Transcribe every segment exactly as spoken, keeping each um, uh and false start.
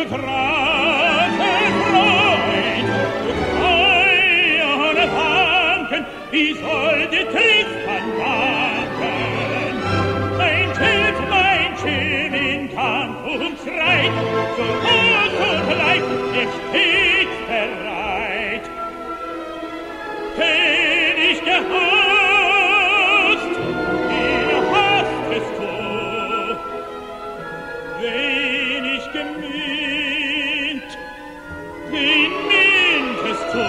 du traute Freund, du treuerne Wanken, wie soll die Tristan wanken? Mein Schild, mein Schild in Kampf und Streit, so groß und leicht, er steht bereit. König gehasst, ihn hasstest du, wenig gemint, wen mintest du?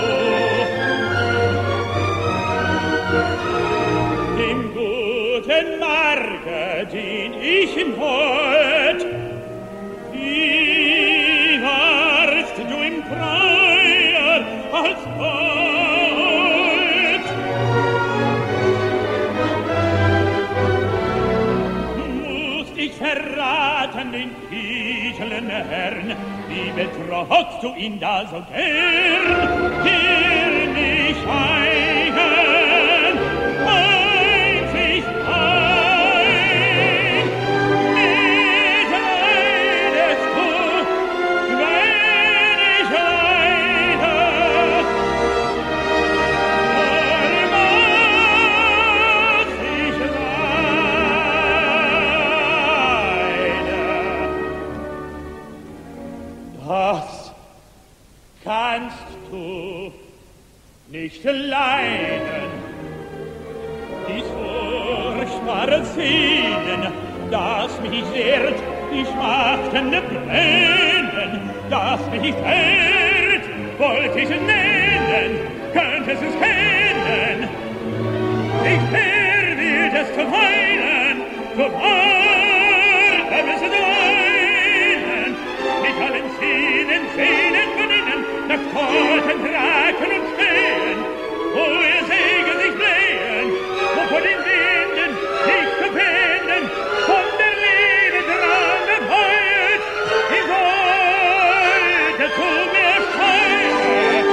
Dem guten Marke, den ich in Heut, wie warst du im Freier als Heut? Musst ich verraten den edlen Herrn, wie betrockst du ihn da so gern? Hier nicht ein, einzig ein, mich leidest du, wenn ich leide. Allmaß ich leide. Das kannst du nicht leiden. Dies furchtbare Szenen, das mich sehrt, die schmachtende Brennen, das mich fällt, wollt ich es nennen, könnt es es kennen. Ich verwirrt es zu weinen, zu warten es weinen, mit allen Szenen, Szenen von innen, nach Toten raken und stehen, wo ihr Segen sich blähen, wo vor den Winden sich zu wenden, von der Liebe dran erheut, ich wollte zu mir scheinen.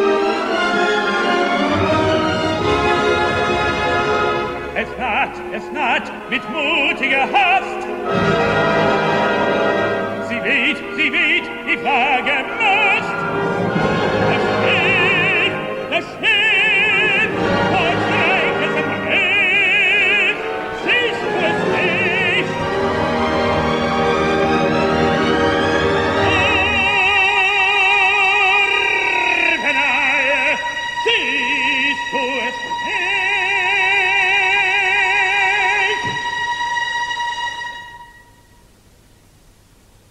Es naht, es naht mit mutiger Hast, sie weht, sie weht, die Flagge